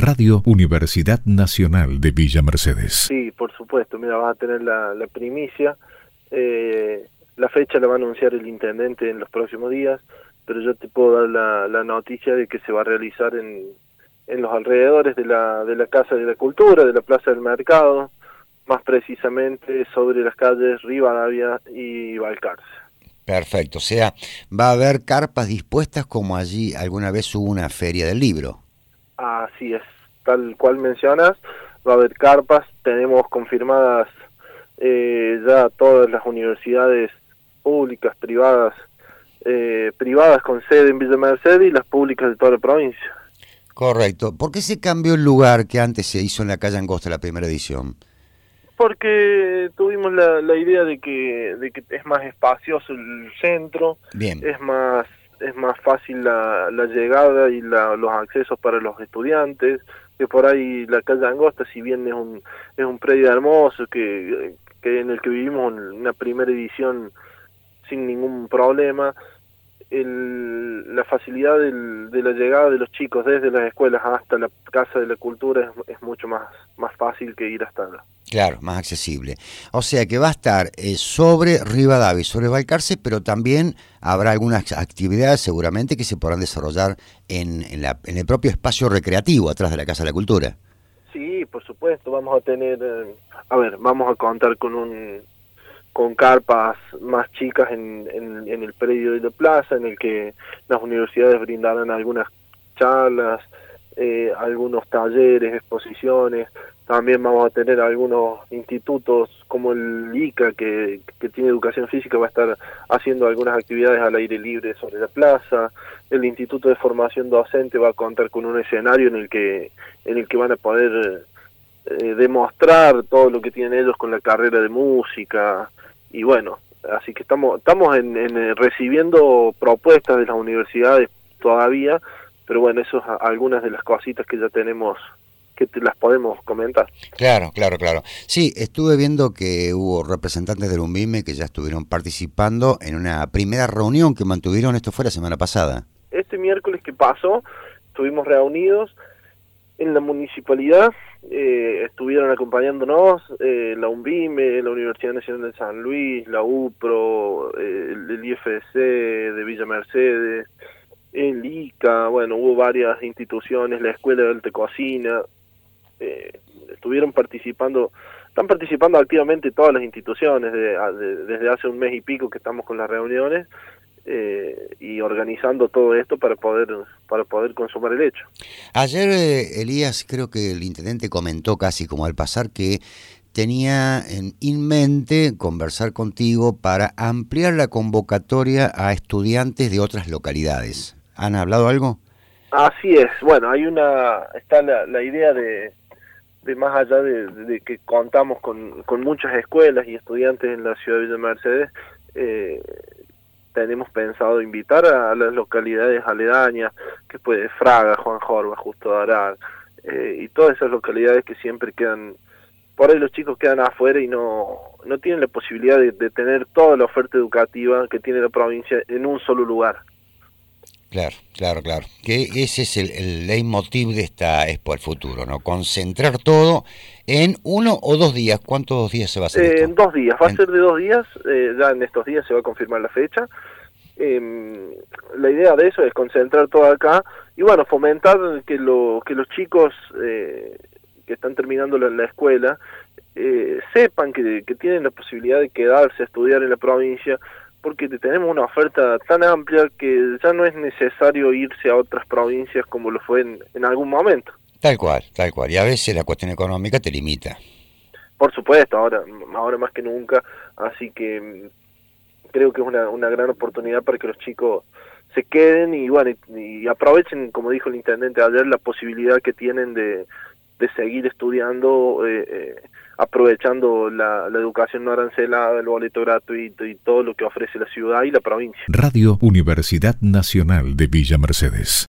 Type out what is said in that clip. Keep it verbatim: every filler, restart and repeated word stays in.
Radio Universidad Nacional de Villa Mercedes. Sí, por supuesto, mira, vas a tener la, la primicia. Eh, la fecha la va a anunciar el intendente en los próximos días, pero yo te puedo dar la, la noticia de que se va a realizar en, en los alrededores de la, de la Casa de la Cultura, de la Plaza del Mercado, más precisamente sobre las calles Rivadavia y Balcarce. Perfecto, o sea, va a haber carpas dispuestas como allí alguna vez hubo una feria del libro. Así es, tal cual mencionas, va a haber carpas, tenemos confirmadas eh, ya todas las universidades públicas, privadas, eh, privadas con sede en Villa Mercedes y las públicas de toda la provincia. Correcto, ¿por qué se cambió el lugar que antes se hizo en la calle Angosta la primera edición? Porque tuvimos la, la idea de que de que es más espacioso el centro, Bien. es más es más fácil la, la llegada y la, los accesos para los estudiantes, que por ahí la calle Angosta, si bien es un es un predio hermoso que, que en el que vivimos una primera edición sin ningún problema, el, la facilidad del, de la llegada de los chicos desde las escuelas hasta la Casa de la Cultura es, es mucho más más fácil que ir hasta allá. Claro, más accesible. O sea que va a estar eh, sobre Rivadavia y sobre Balcarce, pero también habrá algunas actividades seguramente que se podrán desarrollar en, en, la, en el propio espacio recreativo atrás de la Casa de la Cultura. Sí, por supuesto, vamos a tener, eh, a ver, vamos a contar con un con carpas más chicas en, en, en el predio de la plaza, en el que las universidades brindarán algunas charlas, eh, algunos talleres, exposiciones. También vamos a tener algunos institutos como el I C A, que, que tiene educación física, va a estar haciendo algunas actividades al aire libre sobre la plaza. El Instituto de Formación Docente va a contar con un escenario en el que en el que van a poder eh, demostrar todo lo que tienen ellos con la carrera de música. Y bueno, así que estamos estamos en, en recibiendo propuestas de las universidades todavía, pero bueno, eso es algunas de las cositas que ya tenemos, que te las podemos comentar. Claro, claro, claro. Sí, estuve viendo que hubo representantes del UNVIME que ya estuvieron participando en una primera reunión que mantuvieron, esto fue la semana pasada. Este miércoles que pasó, estuvimos reunidos en la municipalidad, eh, estuvieron acompañándonos eh, la UNVIME, la Universidad Nacional de San Luis, la UPRO, eh, el, el I F C de Villa Mercedes, el I C A, bueno, hubo varias instituciones, la Escuela de Alta Cocina. Eh, estuvieron participando, están participando activamente todas las instituciones de, de, desde hace un mes y pico que estamos con las reuniones eh, y organizando todo esto para poder para poder consumar el hecho. Ayer, eh, Elías, creo que el intendente comentó casi como al pasar que tenía en, en mente conversar contigo para ampliar la convocatoria a estudiantes de otras localidades. ¿Han hablado algo? Así es, bueno, hay una, está la, la idea de de más allá de, de que contamos con, con muchas escuelas y estudiantes en la ciudad de Villa Mercedes, eh, tenemos pensado invitar a, a las localidades aledañas, que puede Fraga, Juan Jorba, Justo Arar, eh, y todas esas localidades que siempre quedan, por ahí los chicos quedan afuera y no, no tienen la posibilidad de, de tener toda la oferta educativa que tiene la provincia en un solo lugar. Claro, claro, claro. Que ese es el, el leitmotiv de esta Expo al Futuro, ¿no? Concentrar todo en uno o dos días. ¿Cuántos días se va a hacer eh, esto? En dos días, va en... a ser de dos días, eh, ya en estos días se va a confirmar la fecha. Eh, la idea de eso es concentrar todo acá y bueno, fomentar que, lo, que los chicos eh, que están terminando la, la escuela eh, sepan que, que tienen la posibilidad de quedarse a estudiar en la provincia, porque tenemos una oferta tan amplia que ya no es necesario irse a otras provincias como lo fue en, en algún momento. Tal cual, tal cual. Y a veces la cuestión económica te limita. Por supuesto, ahora ahora más que nunca, así que creo que es una, una gran oportunidad para que los chicos se queden y bueno y, y aprovechen, como dijo el intendente ayer, la posibilidad que tienen de, de seguir estudiando, eh, eh, aprovechando la, la educación no arancelada, el boleto gratuito y todo lo que ofrece la ciudad y la provincia. Radio Universidad Nacional de Villa Mercedes.